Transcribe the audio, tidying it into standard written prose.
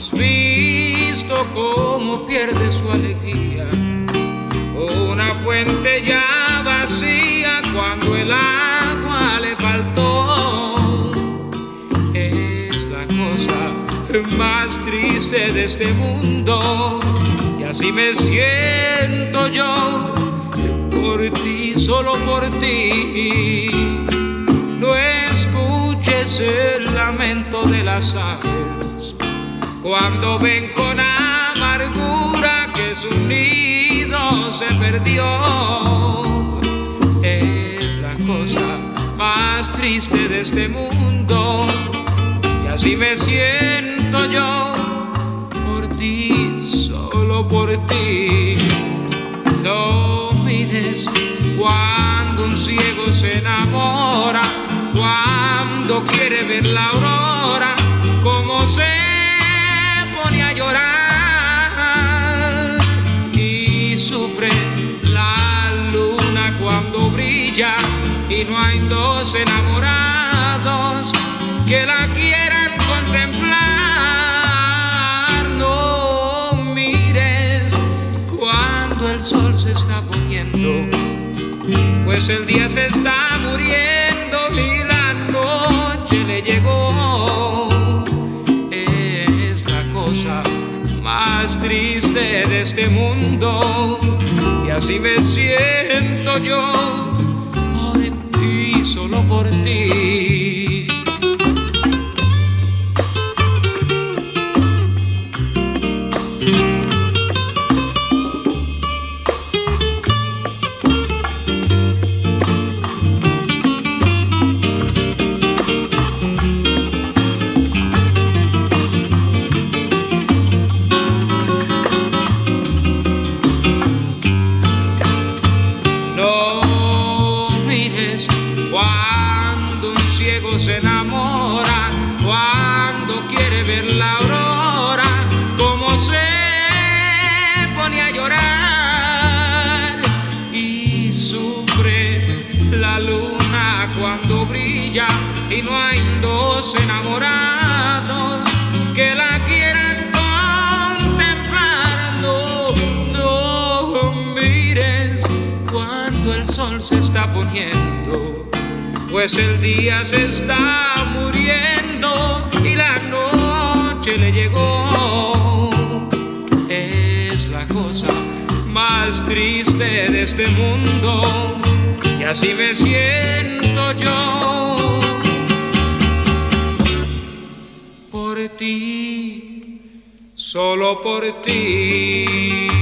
has visto cómo pierde su alegría una fuente ya vacía cuando el agua le faltó. Es la cosa más triste de este mundo y así me siento yo por ti, solo por ti. No escuches el lamento de las aves cuando ven con amargura que su nido se perdió. Es la cosa más triste de este mundo y así me siento yo por ti, solo por ti. No mires cuando un ciego se enamora, cuando quiere ver la aurora, como se pone a llorar y sufre la luna cuando brilla y no hay dos enamorados que la quieran contemplar. No mires cuando el sol se está poniendo, pues el día se está muriendo y la noche le llegó. Es la cosa más triste de este mundo y así me siento yo por ti, solo por ti. Cuando un ciego se enamora, cuando quiere ver la aurora, como se pone a llorar y sufre la luna cuando brilla y no hay dos enamorados que la quieran contemplar. No mires cuando el sol se está poniendo, pues el día se está muriendo y la noche le llegó. Es la cosa más triste de este mundo y así me siento yo por ti, solo por ti.